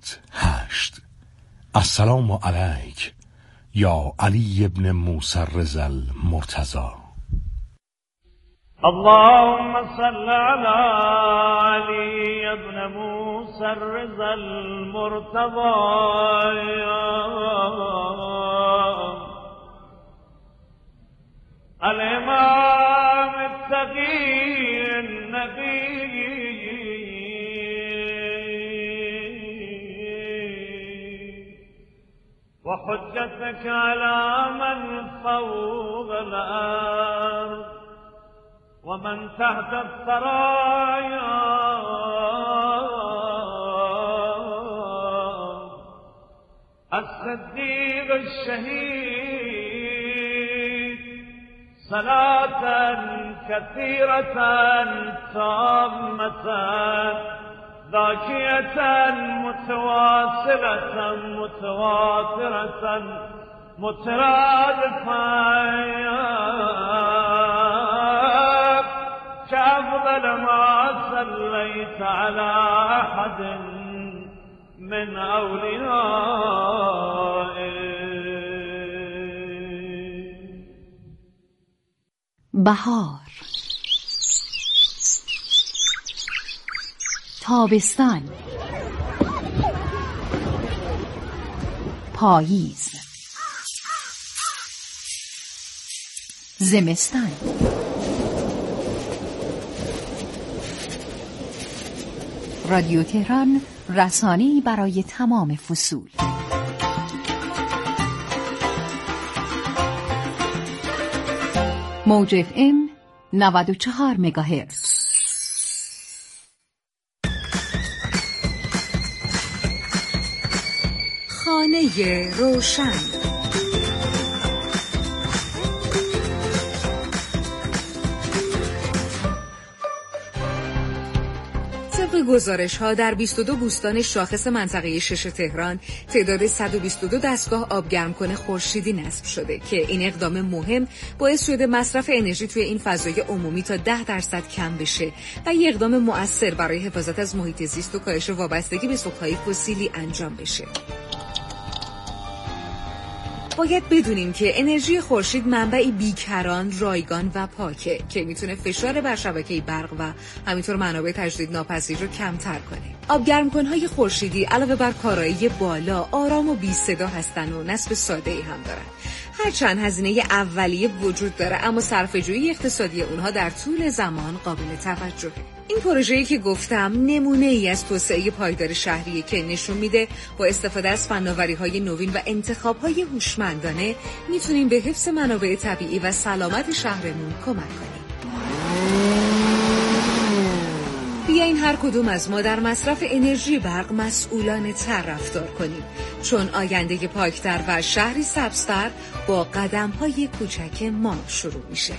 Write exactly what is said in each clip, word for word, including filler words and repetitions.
هفتصد هشت. السلام علیک یا علی ابن موسی الرضا المرتضی. اللهم صل على علي ابن موسى الرضا المرتضى الإمام التقي النبي وحجتك على من فوق الأرض ومن تحت الثرايا الصديق الشهيد صلاة كثيرة تامة ذاكية متواصلة متواترة مترادفة كأفضل ما صليت على أحد من أوليائك. بهار، تابستان، پاییز، زمستان. رادیو تهران، رسانه‌ای برای تمام فصول. موج اف ام نود و چهار مگاهرتز. خانه روشن. گزارش ها در بیست و دو بوستان شاخص منطقه شش تهران تعداد صد و بیست و دو دستگاه آبگرمکن خورشیدی نصب شده که این اقدام مهم باعث شده مصرف انرژی توی این فضای عمومی تا ده درصد کم بشه و یک اقدام مؤثر برای حفاظت از محیط زیست و کاهش وابستگی به سوختهای فسیلی انجام بشه. باید بدونیم که انرژی خورشید منبعی بیکران، رایگان و پاکه که میتونه فشار بر شبکه برق و همینطور منابع تجدیدناپذیر رو کمتر کنه. آبگرمکن‌های خورشیدی علاوه بر کارایی بالا، آرام و بی صدا هستن و نصب ساده‌ای هم دارن. هرچند هزینه اولیه وجود داره اما صرفه‌جویی اقتصادی اونها در طول زمان قابل توجهه. این پروژه‌ای که گفتم نمونه‌ای از توسعه پایدار شهریه که نشون میده با استفاده از فناوری‌های نوین و انتخاب‌های هوشمندانه میتونیم به حفظ منابع طبیعی و سلامت شهرمون کمک کنیم. بیاین هر کدوم از ما در مصرف انرژی برق مسئولانه تر رفتار کنیم، چون آینده پاکتر و شهری سبزتر با قدم‌های کوچک ما شروع میشه.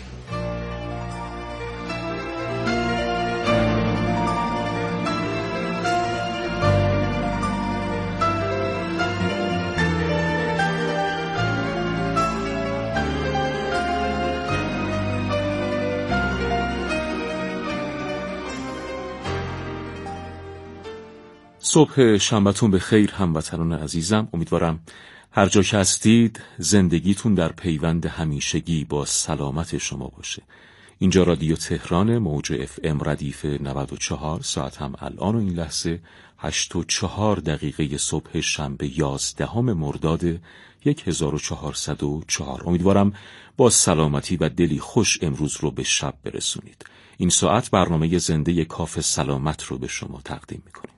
صبح شنبه‌تون به خیر هموطنان عزیزم. امیدوارم هر جا که هستید زندگیتون در پیوند همیشگی با سلامت شما باشه. اینجا رادیو تهران، موج اف ام ردیف نود و چهار، ساعت هم الان و این لحظه هشت و چهار دقیقه صبح شنبه یازدهم مرداد هزار و چهارصد و چهار. امیدوارم با سلامتی و دلی خوش امروز رو به شب برسونید. این ساعت برنامه زنده کاف سلامت رو به شما تقدیم میکنیم.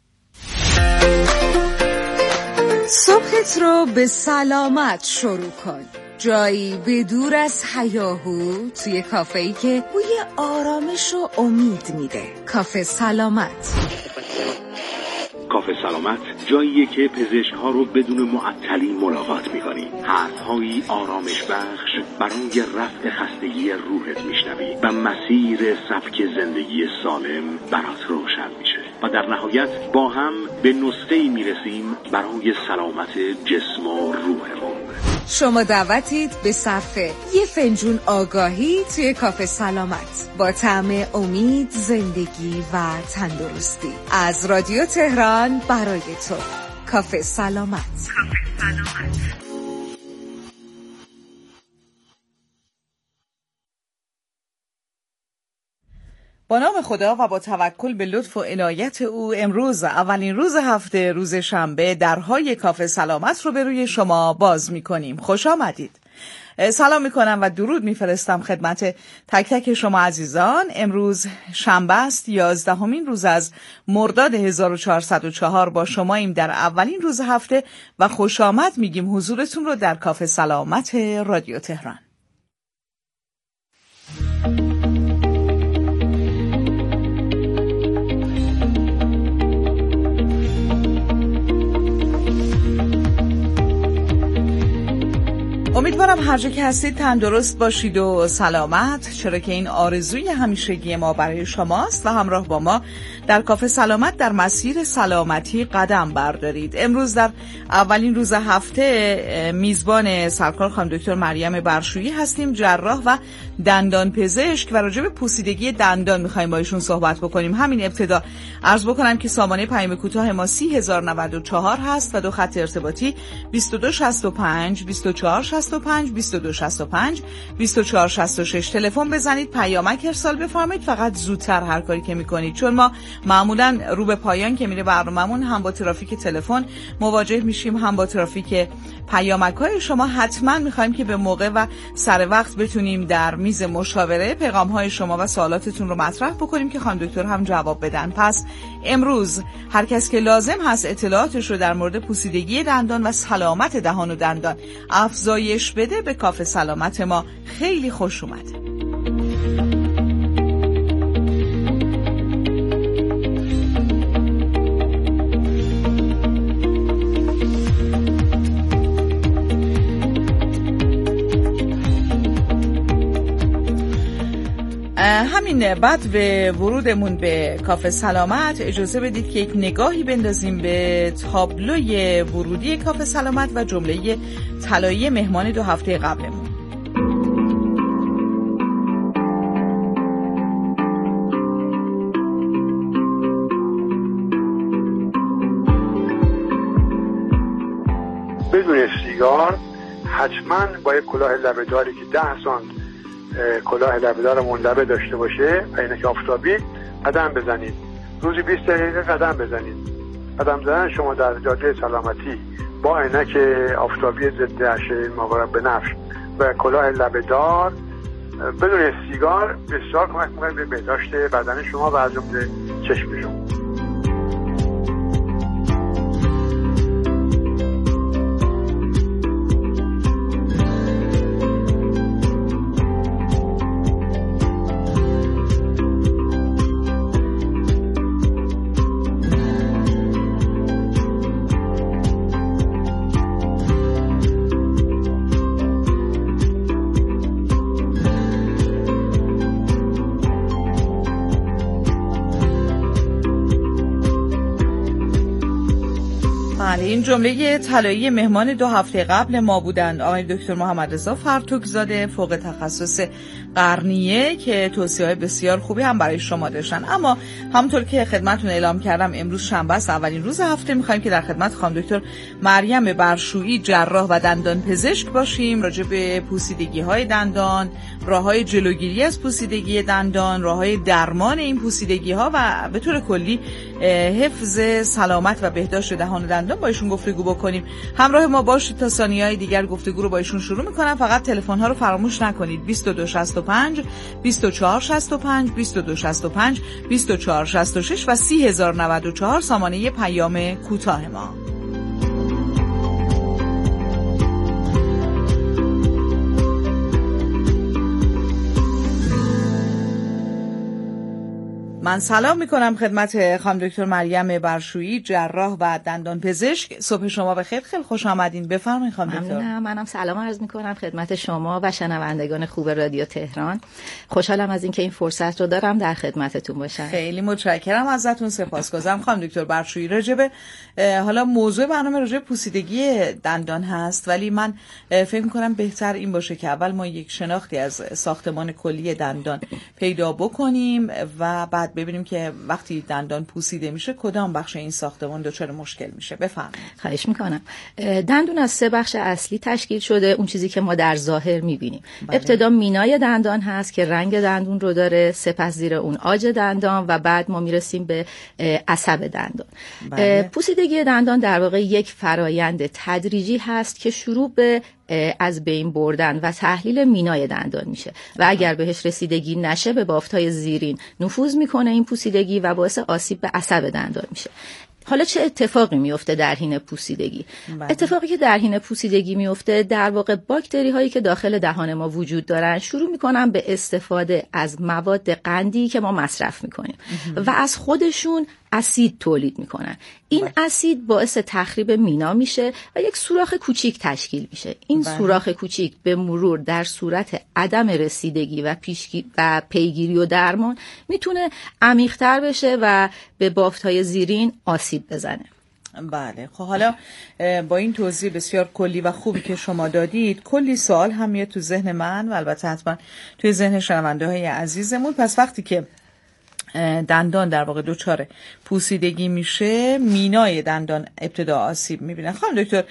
صبحت رو به سلامت شروع کن. جایی به دور از هیاهو، توی کافه‌ای که بوی آرامش و امید میده. کافه سلامت. کافه سلامت جاییه که پزشک‌ها رو بدون معطلی ملاقات می‌کنی. حرف‌هایی آرامش بخش برای رفع خستگی روحت میشنوی و مسیر سبک زندگی سالم برات روشن میشه. و در نهایت با هم به نسخه‌ای میرسیم برای سلامت جسم و روحمون. شما دعوتید به صرف یه فنجون آگاهی توی کافه سلامت با طعم امید، زندگی و تندرستی از رادیو تهران برای تو. کافه سلامت. کافه سلامت. با نام خدا و با توکل به لطف و عنایت او، امروز اولین روز هفته، روز شنبه، درهای کافه سلامت رو به روی شما باز می‌کنیم. خوش آمدید. سلام میکنم و درود میفرستم خدمت تک تک شما عزیزان. امروز شنبه است، یازدهمین روز از مرداد هزار و چهارصد و چهار با شماییم در اولین روز هفته و خوش آمد میگیم حضورتون رو در کافه سلامت رادیو تهران. امیدوارم هر جا که هستید تندرست باشید و سلامت، چرا که این آرزوی همیشگی ما برای شماست و همراه با ما در کافه سلامت در مسیر سلامتی قدم بردارید. امروز در اولین روز هفته میزبان سرکار خانم دکتر مریم برشویی هستیم، جراح و دندان پزشک، و راجع به پوسیدگی دندان می‌خوایم با ایشون صحبت بکنیم. همین ابتدا عرض بکنم که سامانه پیام کوتاه ما سی هزار و نود و چهار هست و دو خط ارتباطی بیست و دو شصت و پنج بیست و چهار شصت و پنج بیست و دو شصت و پنج بیست و چهار شصت و شش. تلفن بزنید، پیامک ارسال بفرمایید، فقط زودتر هر کاری که میکنید، چون ما معمولا رو به پایان که میره برنامه‌مون هم با ترافیک تلفن مواجه میشیم، هم با ترافیک پیامک‌های شما. حتما میخوایم که به موقع و سر وقت بتونیم در میز مشاوره پیغام‌های شما و سوالاتتون رو مطرح بکنیم که خانم دکتر هم جواب بدن. پس امروز هر کس که لازم هست اطلاعاتش رو در مورد پوسیدگی دندان و سلامت دهان و دندان افزایش بده، به کافه سلامت ما خیلی خوش اومده. همین بعد به ورودمون به کافه سلامت اجازه بدید که یک نگاهی بندازیم به تابلوی ورودی کافه سلامت و جمله طلایی مهمان دو هفته قبلمون. بدون سیگار حتما با یک کلاه لبه‌داری که ده سانت کلاه لبه‌دار منلبه داشته باشه و عینک آفتابی قدم بزنید. روزی بیست دقیقه قدم بزنید. قدم زدن شما در جاده سلامتی با عینک آفتابی ضد اشعه مضر بنفش و کلاه لبه‌دار بدون سیگار بسیار کمک می‌کنه به بهداشت بدن شما و از جمله چشم شما. این جمله طلایی مهمان دو هفته قبل ما بودند آقای دکتر محمد رضا فرتوک‌زاده، فوق تخصص قرنیه، که توصیه‌های بسیار خوبی هم برای شما داشتن. اما همونطور که خدمتتون اعلام کردم امروز شنبه است، اولین روز هفته، می‌خوایم که در خدمت خانم دکتر مریم برشویی، جراح و دندان پزشک باشیم، راجع به پوسیدگی‌های دندان، راه‌های جلوگیری از پوسیدگی دندان، راه‌های درمان این پوسیدگی‌ها و به طور کلی حفظ سلامت و بهداشت دهان و دندان با ایشون گفتگو بکنیم. همراه ما باشید تا ثانیه‌های دیگر گفتگو رو با ایشون شروع می‌کنم. فقط تلفن‌ها رو فراموش نکنید. بیست و دو شصت و پنج بیست و چهار شصت و پنج بیست و دو شصت و پنج بیست و چهار شصت و شش و سی هزار و نود و چهار سامانه پیام کوتاه ما. من سلام میکنم خدمت خانم دکتر مریم برشویی، جراح و دندان پزشک. صبح شما بخیر، خیلی خوش آمدین. بفرمایید خانم دکتر. ممنونم. منم سلام عرض میکنم خدمت شما و شنوندگان خوب رادیو تهران. خوشحالم از اینکه این فرصت رو دارم در خدمتتون باشم. خیلی متشکرم ازتون، سپاسگزارم خانم دکتر برشویی. راجع به حالا موضوع برنامه راجع به پوسیدگی دندان هست، ولی من فکر میکنم بهتر این باشه که اول ما یک شناختی از ساختمان کلی دندان پیدا بکنیم و بعد ببینیم که وقتی دندان پوسیده میشه کدام بخش این ساختمان دچار مشکل میشه. بفرمایید. خواهش میکنم. دندون از سه بخش اصلی تشکیل شده، اون چیزی که ما در ظاهر میبینیم. بله. ابتدا مینای دندان هست که رنگ دندون رو داره، سپس زیر اون عاج دندان و بعد ما میرسیم به عصب دندان. بله. پوسیدگی دندان در واقع یک فرایند تدریجی هست که شروع به از بین بردن و تحلیل مینای دندان میشه و اگر بهش رسیدگی نشه به بافت‌های زیرین نفوذ میکنه این پوسیدگی و باعث آسیب به عصب دندان میشه. حالا چه اتفاقی میفته در حین پوسیدگی؟ بله. اتفاقی که در حین پوسیدگی میفته در واقع باکتری هایی که داخل دهان ما وجود دارن شروع میکنن به استفاده از مواد قندی که ما مصرف میکنیم و از خودشون اسید تولید میکنن. این بله. اسید باعث تخریب مینا میشه و یک سوراخ کوچیک تشکیل میشه. این بله. سوراخ کوچیک به مرور در صورت عدم رسیدگی و پیشگیری و پیگیری و درمان میتونه عمیق‌تر بشه و به بافت‌های زیرین آسیب بزنه. بله. خب حالا با این توضیح بسیار کلی و خوبی که شما دادید، کلی سوال هم میاد تو ذهن من و البته حتما توی ذهن شنونده‌های عزیزمون. پس وقتی که دندان در واقع دچار پوسیدگی میشه، مینای دندان ابتدا آسیب میبینه. خانم دکتر،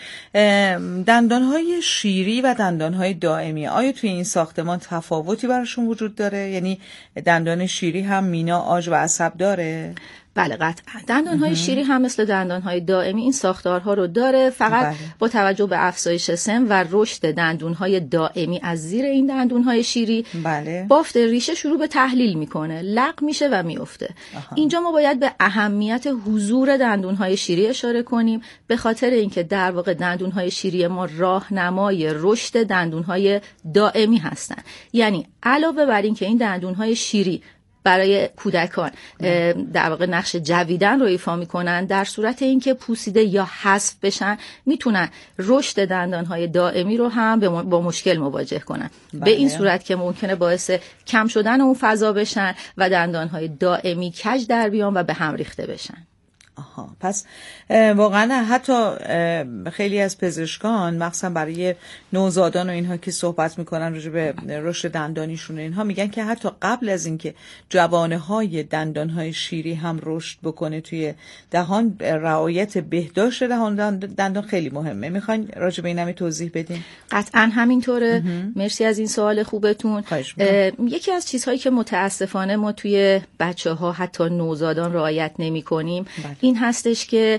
دندانهای شیری و دندانهای دائمی آیا توی این ساختمان تفاوتی براشون وجود داره؟ یعنی دندان شیری هم مینا، عاج و عصب داره؟ بله قطعا. دندانهای شیری هم مثل دندانهای دائمی این ساختارها رو داره، فقط بله. با توجه به افزایش سن و رشد دندونهای دائمی از زیر این دندونهای شیری بله. بافت ریشه شروع به تحلیل میکنه، لق میشه و میفته. اینجا ما باید به اهمیت حضور دندونهای شیری اشاره کنیم، به خاطر اینکه در واقع دندونهای شیری ما راهنمای رشد دندونهای دائمی هستن. یعنی علاوه بر این که این دندونهای شیری برای کودکان در واقع نقش جویدن رو ایفا میکنن، در صورت اینکه پوسیده یا حذف بشن میتونن رشد دندانهای دائمی رو هم با مشکل مواجه کنن. بله. به این صورت که ممکنه باعث کم شدن اون فضا بشن و دندانهای دائمی کج در بیان و به هم ریخته بشن. آها، پس واقعا حتی خیلی از پزشکان مخصوصا برای نوزادان و اینها که صحبت میکنن راجع به رشد دندانیشون، اینها میگن که حتی قبل از اینکه جوانه های دندان های شیری هم رشد بکنه توی دهان، رعایت بهداشت دهان دندان خیلی مهمه. میخواین راجع به اینم توضیح بدین؟ قطعا همینطوره. مرسی از این سوال خوبتون. یکی از چیزهایی که متاسفانه ما توی بچه‌ها حتی نوزادان رعایت نمی‌کنیم این هستش که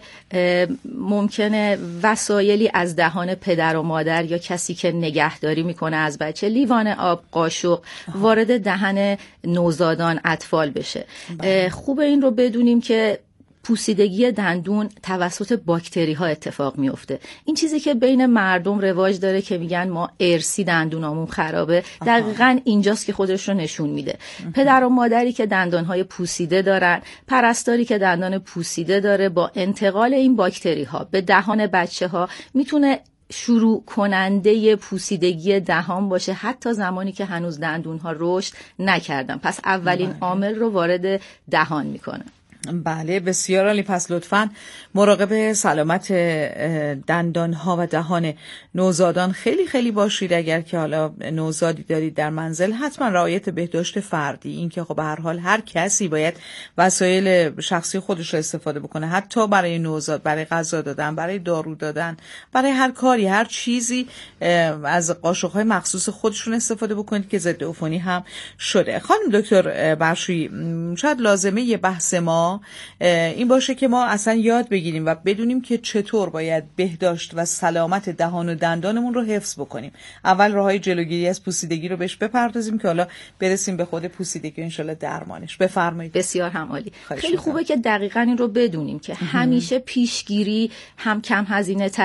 ممکنه وسایلی از دهان پدر و مادر یا کسی که نگهداری میکنه از بچه، لیوان آب، قاشق، وارد دهن نوزادان اطفال بشه. خوبه این رو بدونیم که پوسیدگی دندون توسط باکتری ها اتفاق میفته. این چیزی که بین مردم رواج داره که میگن ما ارسی دندونامون خرابه، دقیقاً اینجاست که خودش رو نشون میده. پدر و مادری که دندان های پوسیده دارن، پرستاری که دندان پوسیده داره، با انتقال این باکتری ها به دهان بچه ها میتونه شروع کننده پوسیدگی دهان باشه، حتی زمانی که هنوز دندون ها رشد نکردن. پس اولین عامل رو وارد دهان میکنه. بله، بسیار عالی. پس لطفاً مراقب سلامت دندانها و دهان نوزادان خیلی خیلی باشید. اگر که حالا نوزادی دارید در منزل، حتما رعایت بهداشت فردی، این که خب به هر حال هر کسی باید وسایل شخصی خودش رو استفاده بکنه، حتی برای نوزاد، برای غذا دادن، برای دارو دادن، برای هر کاری، هر چیزی از قاشق‌های مخصوص خودشون استفاده بکنید که ضد عفونی هم شده. خانم دکتر برشویی، شاید لازمه یه بحث ما این باشه که ما اصلا یاد بگیریم و بدونیم که چطور باید بهداشت و سلامت دهان و دندانمون رو حفظ بکنیم. اول راههای جلوگیری از پوسیدگی رو بهش بپردازیم که حالا برسیم به خود پوسیدگی و انشالله درمانش. بفرمایید. بسیار هم عالی. خیلی خوبه که دقیقاً این رو بدونیم که همیشه پیشگیری هم کم هزینه تره،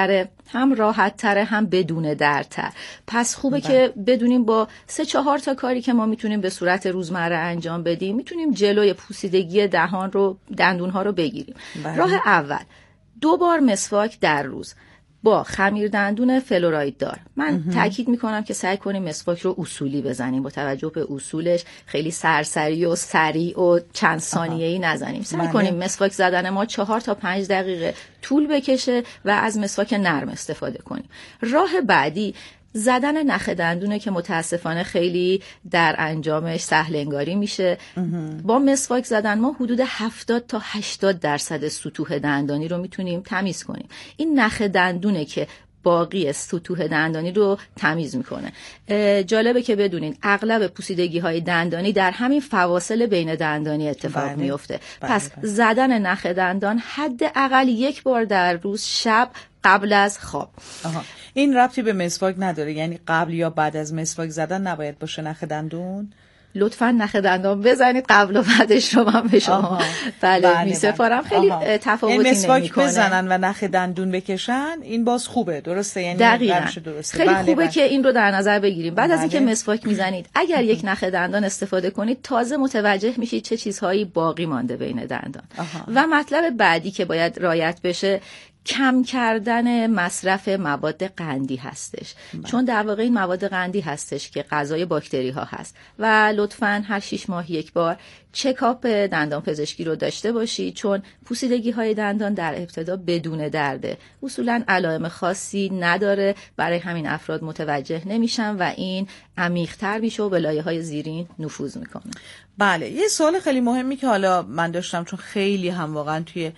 هم راحت تره هم بدون دردتر. پس خوبه بله. که بدونیم با سه چهار تا کاری که ما میتونیم به صورت روزمره انجام بدیم میتونیم جلوی پوسیدگی دهان رو دندون ها رو بگیریم. بله. راه اول دو بار مسواک در روز با خمیر دندون فلوراید دار. من تاکید میکنم که سعی کنیم مسواک رو اصولی بزنیم، با توجه به اصولش خیلی سرسری و سریع و چند ثانیه‌ای نزنیم. سعی بله. کنیم مسواک زدن ما چهار تا پنج دقیقه طول بکشه و از مسواک نرم استفاده کنیم. راه بعدی زدن نخ دندونه که متاسفانه خیلی در انجامش سهل انگاری میشه. با مسواک زدن ما حدود هفتاد تا هشتاد درصد سطوح دندانی رو میتونیم تمیز کنیم. این نخ دندونه که باقی سطوح دندانی رو تمیز میکنه. جالبه که بدونین اغلب پوسیدگی های دندانی در همین فواصل بین دندانی اتفاق بله. میفته. بله. پس بله. زدن نخ دندان حداقل یک بار در روز شب قبل از خواب. آها. این ربطی به مسواک نداره، یعنی قبل یا بعد از مسواک زدن نباید باشه نخ دندون؟ لطفاً نخ دندان بزنید قبل و بعدش رو من به شما بله, بله میسپارم. خیلی آها. تفاوتی نمیکنه. مسواک بزنن و نخ دندون بکشن این باز خوبه، درسته؟ یعنی درسته. خیلی بله خوبه بله. که این رو در نظر بگیریم. بعد بله. از اینکه مسواک میزنید اگر یک نخ دندان استفاده کنید تازه متوجه میشید چه چیزهایی باقی مانده بین دندان. آها. و مطلب بعدی که باید رعایت بشه کم کردن مصرف مواد قندی هستش. بله. چون در واقع این مواد قندی هستش که غذای باکتری ها هست و لطفاً هر شش ماه یک بار چکاپ دندان پزشکی رو داشته باشید، چون پوسیدگی های دندان در ابتدا بدون درده، اصولاً علائم خاصی نداره، برای همین افراد متوجه نمیشن و این عمیق‌تر میشه و به لایه‌های زیرین نفوذ میکنه. بله، یه سوال خیلی مهمی که حالا من داشتم چون خیلی هم واقعاً توی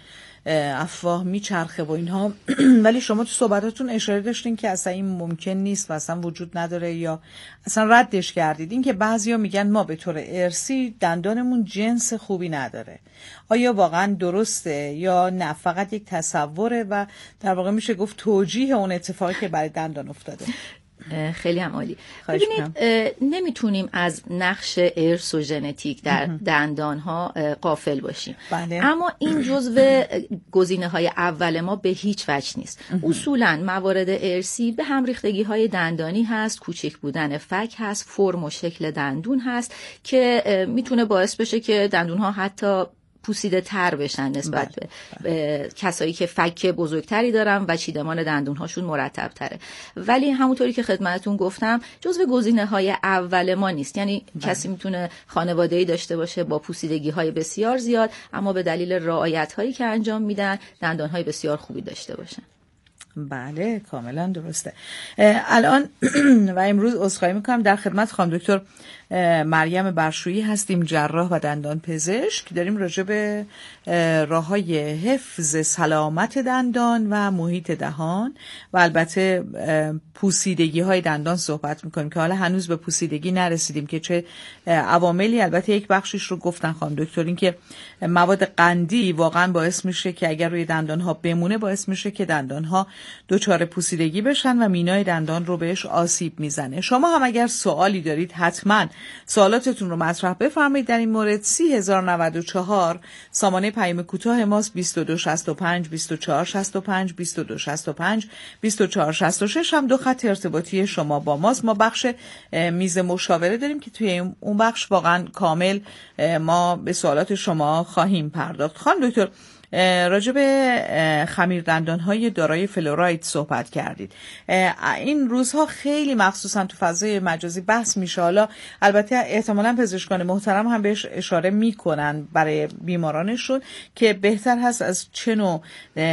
افواه میچرخه و اینها ولی شما تو صحبتاتون اشاره داشتین که اصلا این ممکن نیست و اصلا وجود نداره یا اصلا ردش کردید. این که بعضیا میگن ما به طور ارثی دندانمون جنس خوبی نداره، آیا واقعا درسته یا نه فقط یک تصوره و در واقع میشه گفت توجیه اون اتفاقی که برای دندان افتاده؟ خیلی هم عالی. ببینید نمیتونیم از نقش ارث و ژنتیک در دندانها غافل باشیم. بله. اما این جزو گزینه‌های اول ما به هیچ وجه نیست. اصولاً موارد ارثی به هم ریختگی های دندانی هست، کوچک بودن فک هست، فرم و شکل دندون هست که میتونه باعث بشه که دندونها حتی پوسیده تر بشن نسبت بله. به کسایی که فک بزرگتری دارن و چیدمان دندونهاشون مرتب تره. ولی همونطوری که خدمتتون گفتم جزو گزینه‌های اول ما نیست. یعنی بله. کسی میتونه خانواده‌ای داشته باشه با پوسیدگی‌های بسیار زیاد اما به دلیل رعایت‌هایی که انجام میدن دندان‌های بسیار خوبی داشته باشن. بله کاملا درسته. الان و امروز عذرخواهی میکنم در خدمت خانم دکتر مریم برشویی هستیم، جراح و دندان پزشک. داریم راجع به راه‌های حفظ سلامت دندان و محیط دهان و البته پوسیدگی های دندان صحبت میکنیم که حالا هنوز به پوسیدگی نرسیدیم که چه عواملی. البته یک بخشش رو گفتن خانم دکتر، این که مواد قندی واقعا باعث میشه که اگر روی دندان ها بمونه باعث میشه که دندان ها دچار پوسیدگی بشن و مینای دندان رو بهش آسیب میزنه. شما هم اگر سوالی دارید حتما سوالاتتون رو مطرح بفرمایید در این مورد. سی هزار و نود و چهار سامانه پیام کوتاه ماست، بیست و دو شصت و پنج بیست و چهار شصت و پنج بیست و دو شصت و پنج بیست و چهار شصت و شش هم دو خط ارتباطی شما با ماست. ما بخش میز مشاوره داریم که توی اون بخش واقعا کامل ما به سوالات شما خواهیم پرداخت. خانم دکتر راجع به خمیر دندان‌های دارای فلوراید صحبت کردید. این روزها خیلی مخصوصا تو فضای مجازی بحث میشه. حالا البته احتمالاً پزشکان محترم هم بهش اشاره میکنن برای بیمارانشون که بهتر هست از چه نوع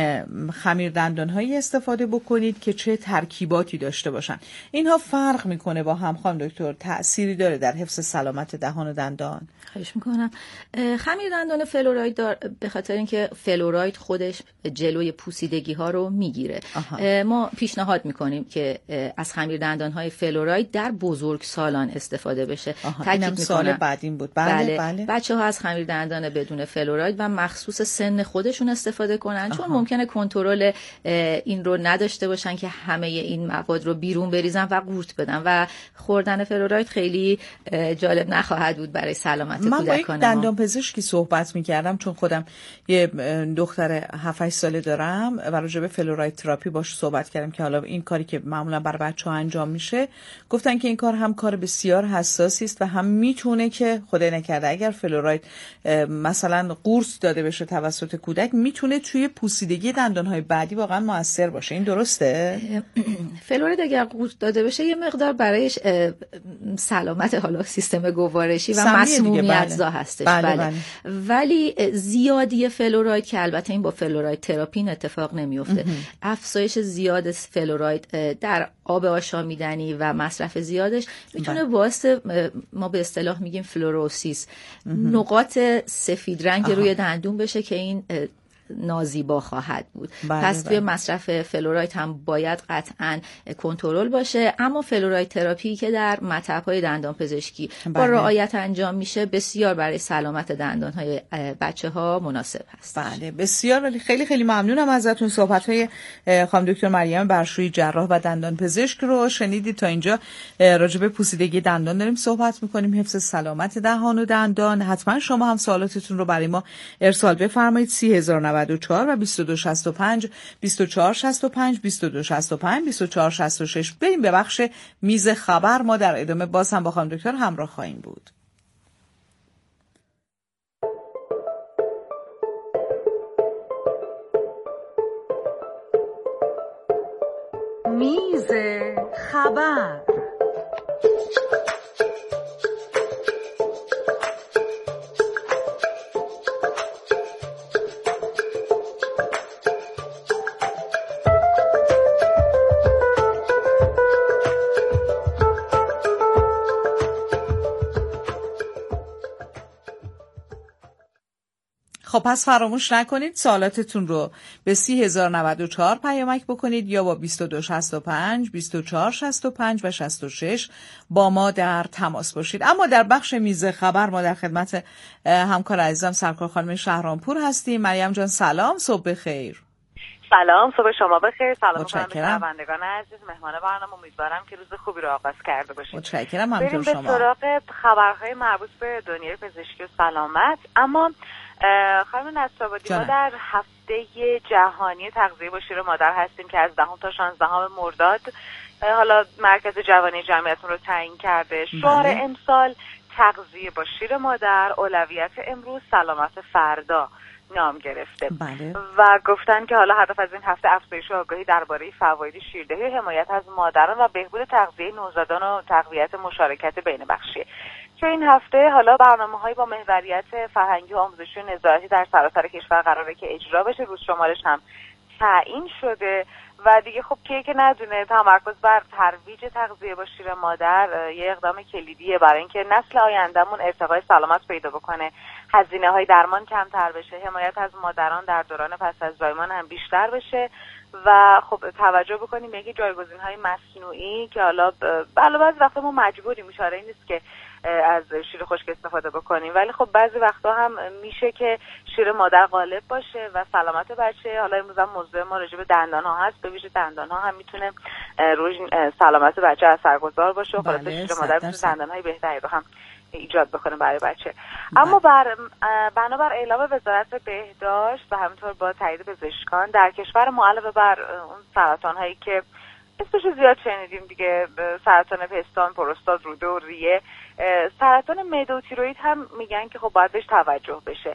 خمیر دندان‌هایی استفاده بکنید که چه ترکیباتی داشته باشن. اینها فرق میکنه با هم خانم دکتر؟ تأثیری داره در حفظ سلامت دهان و دندان؟ خواهش میکنم. خمیر دندان فلوراید دار به خاطر اینکه فلوراید خودش جلوی پوسیدگی ها رو میگیره. ما پیشنهاد میکنیم که از خمیر دندان های فلوراید در بزرگسالان استفاده بشه. تاکید سال بعد این بود. بله, بله. بله. بچه ها از خمیر دندان بدون فلوراید و مخصوص سن خودشون استفاده کنن. آها. چون ممکنه کنترل این رو نداشته باشن که همه این مواد رو بیرون بریزن و قورت بدن و خوردن فلوراید خیلی جالب نخواهد بود برای سلامت کودکان ما. من با یک دندان پزشکی صحبت میکردم چون خودم یه دختر هفت هشت ساله دارم و راجع به فلوراید تراپی باش صحبت کردم که حالا این کاری که معمولا برای بچه‌ها انجام میشه، گفتن که این کار هم کار بسیار حساسی است و هم میتونه که خدای نکرده اگر فلوراید مثلا قورت داده بشه توسط کودک، میتونه توی پوسیدگی دندان‌های بعدی واقعا موثر باشه. این درسته؟ فلوراید اگر قورت داده بشه یه مقدار برایش سلامت حالا سیستم گوارشی و مسمومیت زا هستش. بله. بله. بله. ولی زیادی فلوراید که البته این با فلوراید تراپی اتفاق نمیفته، افزایش زیاد فلوراید در آب آشامیدنی و مصرف زیادش میتونه باعث ما به اصطلاح میگیم فلوروسیس، نقاط سفید رنگ روی دندون بشه که این نازیبا خواهد بود. بله پس توی بله. مصرف فلوراید هم باید قطعاً کنترل باشه، اما فلوراید تراپی که در مطب‌های دندان پزشکی بله. با رعایت انجام میشه بسیار برای سلامت دندان‌های بچه‌ها مناسب هست. بله بسیار. ولی خیلی خیلی ممنونم ازتون. صحبت‌های خانم دکتر مریم برشویی جراح و دندان پزشک رو شنیدید. تا اینجا راجع به پوسیدگی دندان داریم صحبت می‌کنیم، حفظ سلامت دهان و دندان. حتما شما هم سوالاتتون رو برای ما ارسال بفرمایید. سی هزار و نود و چهار و بیست و دو شصت و پنج بیست و چهار شصت و پنج بیست و دو شصت و پنج بیست و چهار شصت و شش. بریم به بخش میز خبر. ما در ادامه باز هم با خانم دکتر همراه خواهیم بود. میز خبر. خب پس فراموش نکنید سوالاتتون رو به سی هزار و نود و چهار پیامک بکنید یا با بیست و دو شصت و پنج بیست و چهار شصت و پنج و شصت و شش با ما در تماس باشید. اما در بخش میز خبر ما در خدمت همکار عزیزم سرکار خانم شهرامپور هستیم. مریم جان سلام، صبح بخیر. سلام، صبح شما بخیر. سلام می‌کنم به شنوندگان عزیز، مهمان برنامه. امیدوارم که روز خوبی رو آغاز کرده باشید. متشکرم. همینطور شما. بریم به سراغ خبرهای مربوط به دنیای پزشکی و سلامت. اما خانم نصرآبادی، ما در هفته جهانی تغذیه با شیر مادر هستیم که از دهم تا شانزدهم مرداد حالا مرکز جوانی جمعیتون رو تعیین کرده. شعار بله. امسال تغذیه با شیر مادر، اولویت امروز، سلامت فردا نام گرفته. بله. و گفتن که حالا هدف از این هفته افزایش آگاهی درباره فواید شیردهی و حمایت از مادران و بهبود تغذیه نوزادان و تقویت مشارکت بین بخشی. که این هفته حالا برنامه‌هایی با محوریت فرهنگی و آموزشی و نظارتی در سراسر کشور قراره که اجرا بشه. روز شمارش هم تعیین شده و دیگه خب کی که ندونه تمرکز بر ترویج تغذیه با شیر مادر یه اقدام کلیدیه برای اینکه نسل آیندهمون ارتقای سلامت پیدا بکنه، هزینه‌های درمان کمتر بشه، حمایت از مادران در دوران پس از زایمان هم بیشتر بشه و خب توجه بکنیم به اینکه جایگزین‌های مصنوعی که حالا علاوه بعضی وقتا ما مجبوریم، اشاره نیست که از شیر خشک استفاده بکنیم، ولی خب بعضی وقتا هم میشه که شیر مادر غالب باشه و سلامت بچه. حالا امروز هم موضوع ما راجع به دندان ها هست، به ویژه دندان ها هم میتونه روی سلامت بچه اثرگذار باشه و خلاص شیر مادر میتونه دندان های بهتری رو هم ایجاد بکنه برای بچه. اما بر بنابر اعلام وزارت بهداشت و همینطور با تایید پزشکان در کشور ما علاوه بر اون سرطان هایی که اسمش زیاد شنیدیم دیگه، سرطان پستان، پروستات، روده و ریه، سرطان معده و تیروئید هم میگن که خب باید بهش توجه بشه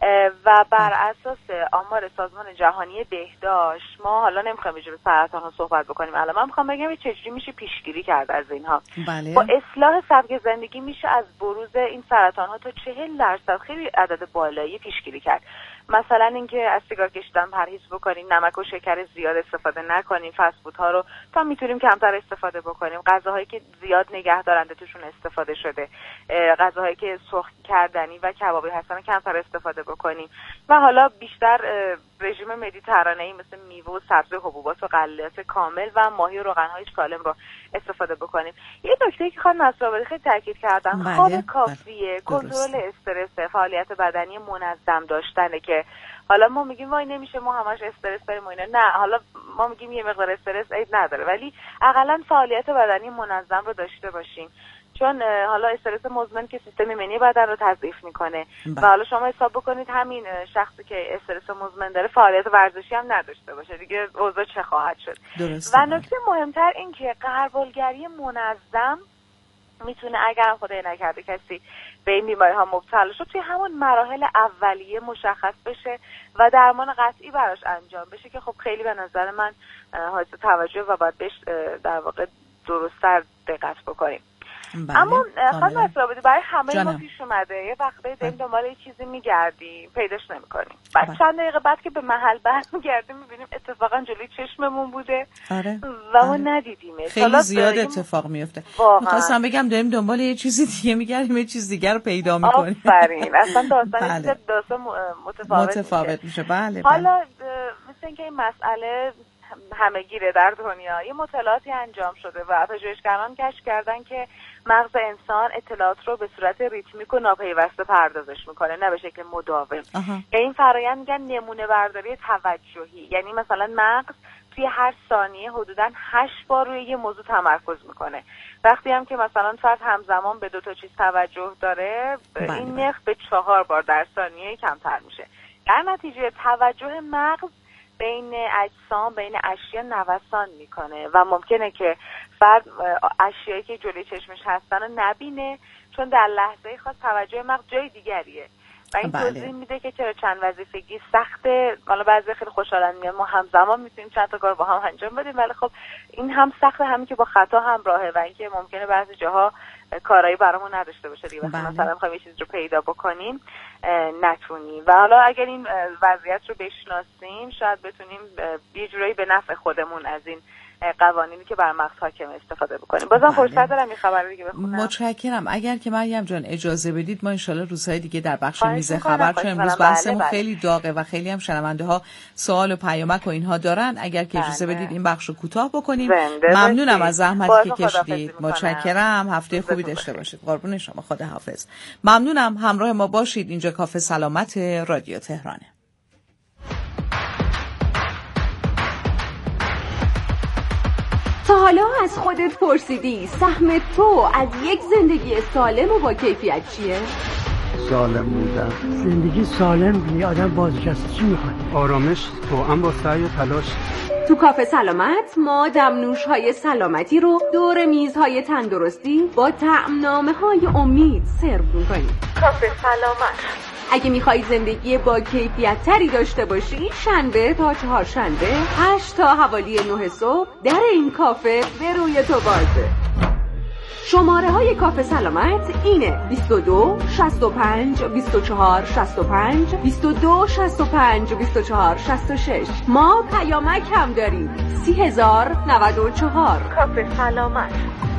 و بر اساس آمار سازمان جهانی بهداشت ما حالا نمیخوایم راجع به سرطان ها صحبت بکنیم، الان من میخوام بگم چجوری میشه پیشگیری کرد از اینها. بله. با اصلاح سبک زندگی میشه از بروز این سرطان ها تا چهل درصد، خیلی عدد بالایی، پیشگیری کرد. مثلا اینکه از سیگار کشیدن پرهیز بکنیم، نمک و شکر زیاد استفاده نکنیم، فست فود ها رو تا میتونیم کمتر استفاده بکنیم، غذاهایی که زیاد نگه دارنده توشون استفاده شده، غذاهایی که سرخ کردنی و کبابی هستن کمتر استفاده بکنیم و حالا بیشتر رژیم مدیترانه‌ای مثل میوه و سبزی و حبوبات و غلات کامل و ماهی و روغن‌های سالم رو استفاده بکنیم. یه نکته که خانم نصرآبادی خیلی تاکید کردن، بله. خواب کافیه، کنترل استرس، فعالیت بدنی منظم داشتنه که حالا ما میگیم وای نمیشه ما همش استرس داریم و اینا، نه، حالا ما میگیم یه مقدار استرس عیب نداره، ولی حداقل فعالیت بدنی منظم رو داشته باشیم. چون حالا استرس مزمن که سیستم ایمنی بدن رو تضعیف میکنه و حالا شما حساب بکنید همین شخصی که استرس مزمن داره فعالیت ورزشی هم نداشته باشه دیگه اوضاع چه خواهد شد. و نکته مهمتر این که غربالگری منظم میتونه اگر خدای نکرده کسی به این بیماری ها مبتلا شد توی همون مراحل اولیه مشخص بشه و درمان قطعی براش انجام بشه که خب خیلی به نظر من حائز توجه و باید بهش در واقع درست‌تر دقت بکنیم. بله. اما خانم اسرابادی برای همه ما پیش اومده یه وقتی داریم دنبال یه چیزی میگردیم پیداش نمیکنیم، بعد بله. چند دقیقه بعد که به محل برمیگردیم میبینیم اتفاقا جلوی چشممون بوده آره. و ما آره. ندیدیمش. خیلی زیاد اتفاق میفته. میخواستم بگم داریم دنبال یه چیزی دیگه میگردیم یه چیز دیگه رو پیدا میکنیم. آفرین. اصلا داستان بله. داستان متفاوت, متفاوت میشه. بله. حالا مثل اینکه این مسئله همه‌گیره در دنیا یه مطالعاتی انجام شده و پژوهشگران کشف کردن که مغز انسان اطلاعات رو به صورت ریتمیک و ناپیوسته پردازش میکنه نه به شکل مداوم. این فرآیند میگن نمونه برداری توجهی، یعنی مثلا مغز توی هر ثانیه حدوداً هشت بار روی یه موضوع تمرکز میکنه. وقتی هم که مثلا فرد همزمان به دو تا چیز توجه داره بله. این نرخ به چهار بار در ثانیه کمتر میشه. در نتیجه توجه مغز بین اجسام بین اشیا نوسان میکنه و ممکنه که فرد اشیایی که جلوی چشمش هستن رو نبینه چون در لحظه خاص توجه مغز جای دیگریه و این بله. توضیح میده که چرا چند وظیفگی سخته. حالا بعضی خیلی خوشحالن میگن ما همزمان میتونیم چند تا کار با هم انجام بدیم، ولی خب این هم سخته همین که با خطا همراهه و اینکه ممکنه بعضی جاها کارایی برامون نداشته باشه دیگه. بله. مثلا میخوایم یه چیز رو پیدا بکنیم نتونیم و حالا اگر این وضعیت رو بشناسیم شاید بتونیم یه جورایی به نفع خودمون از این قوانینی که بر مغز حاکم استفاده بکنیم. بازم فرصت دارم این خبر رو دیگه بخونم. متشکرم. اگر که مریم جان اجازه بدید ما ان شاءالله روزهای دیگه در بخش میز خبر، چون امروز بحثمون بله بله. خیلی داغه و خیلی هم شنونده ها سوال و پیامک و اینها دارن، اگر که اجازه بله. بدید این بخش رو کوتاه بکنیم. ممنونم از زحمتی که کشیدید. متشکرم. هفته خوبی داشته باشید. قربون شما. خدا حافظ. ممنونم همراه ما باشید. اینجا کافه سلامت رادیو تهرانه. تا حالا از خودت پرسیدی سهم تو از یک زندگی سالم و با کیفیت چیه؟ سالم بودن. زندگی سالم بینی آدم بازنشسته چی میخواد؟ آرامش توأم با سعی و تلاش. تو کافه سلامت ما دمنوش های سلامتی رو دور میزهای تندرستی با طعمنامه های امید سرو میکنیم. کافه سلامت. اگه میخوای زندگی با کیفیت تری داشته باشی شنبه تا چهارشنبه هشت تا حوالی نه صبح در این کافه به روی تو بازه. شماره های کافه سلامت اینه بیست و دو شصت و پنج بیست و چهار شصت و پنج بیست و دو شصت و پنج بیست و چهار شصت و شش. ما پیامک هم داریم سی هزار نود و چهار. کافه سلامت.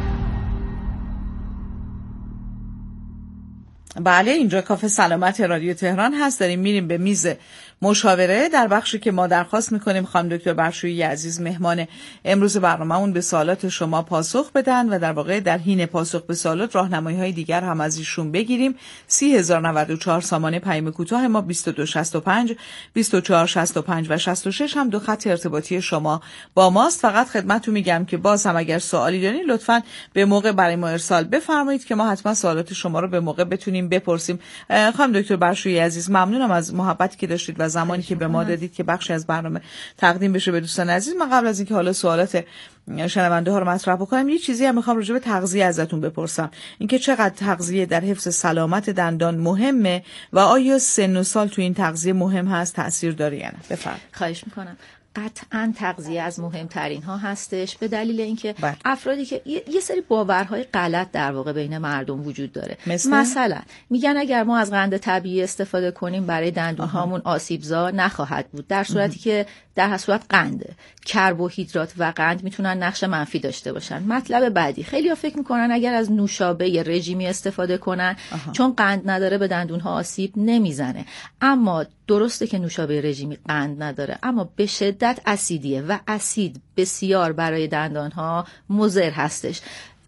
بله اینجا کافه سلامت رادیو تهران هست. داریم میریم به میز مشاوره در بخشی که ما درخواست میکنیم خانم دکتر بخشویی عزیز مهمان امروز برنامه‌مون به سوالات شما پاسخ بدن و در واقع در حین پاسخ به سوالات راهنمایی‌های دیگر هم از ایشون بگیریم. سی هزار و نود و چهار سامانه پیام کوتاه ما، بیست و دو شصت و پنج بیست و چهار شصت و پنج و شصت و شش هم دو خط ارتباطی شما با ماست. فقط خدمتتون میگم که باز هم اگر سوالی دارین لطفاً به موقع برای ما ارسال بفرمایید که ما حتما سوالات شما رو به موقع بتونیم بپرسیم. خانم دکتر بخشویی عزیز ممنونم از محبتی که داشتید و زمانی که به ما دادید که بخشی از برنامه تقدیم بشه به دوستان عزیز. من قبل از اینکه حالا سوالات شنونده ها رو مطرح بکنم یه چیزی هم میخوام راجع به تغذیه ازتون بپرسم، اینکه چقدر تغذیه در حفظ سلامت دندان مهمه و آیا سن و سال تو این تغذیه مهم هست، تأثیر داره یا نه؟ بفرمایید. خواهش میکنم. قطعاً تغذیه از مهمترین ها هستش به دلیل اینکه بله. افرادی که یه سری باورهای غلط در واقع بین مردم وجود داره. مثل؟ مثلا میگن اگر ما از قند طبیعی استفاده کنیم برای دندون هامون آسیبزا نخواهد بود، در صورتی که در صورت قند، کربوهیدرات و قند میتونن نقش منفی داشته باشن. مطلب بعدی، خیلی‌ها فکر میکنن اگر از نوشابه رژیمی استفاده کنن آها. چون قند نداره به دندون ها آسیب نمیزنه. اما درسته که نوشابه رژیمی قند نداره اما به شدت اسیدیه و اسید بسیار برای دندان ها مضر هستش.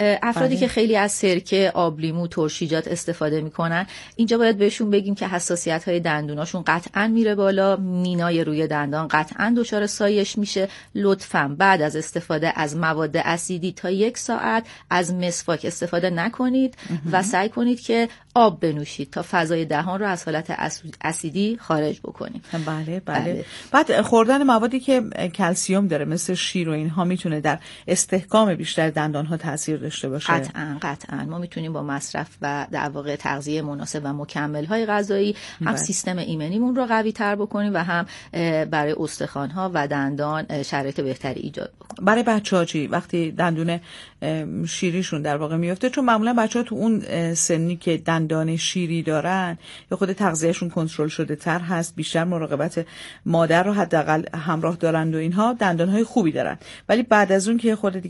افرادی بله. که خیلی از سرکه، آب لیمو، ترشیجات استفاده میکنن، اینجا باید بهشون بگیم که حساسیت های دندوناشون قطعا میره بالا، مینای روی دندان قطعا دچار سایش میشه. لطفاً بعد از استفاده از مواد اسیدی تا یک ساعت از مسواک استفاده نکنید و سعی کنید که آب بنوشید تا فضای دهان رو از حالت اسیدی خارج بکنید. بله بله, بله. بعد خوردن موادی که کلسیم داره مثل شیر و اینها میتونه در استحکام بیشتر دندان ها تاثیر داشته باشه. قطعا قطعا ما میتونیم با مصرف و در واقع تغذیه مناسب و مکمل های غذایی هم بله. سیستم ایمنیمون رو قوی تر بکنیم و هم برای استخوان ها و دندان شرایط بهتری ایجاد بکنیم. برای بچه‌ها چی وقتی دندون شیریشون در واقع میفته؟ چون معمولا بچه‌ها تو اون سنی که دندان شیری دارن یا خود تغذیهشون کنترل شده تر هست، بیشتر مراقبت مادر رو حداقل همراه دارند و اینها دندان‌های خوبی دارن، ولی بعد از اون که خود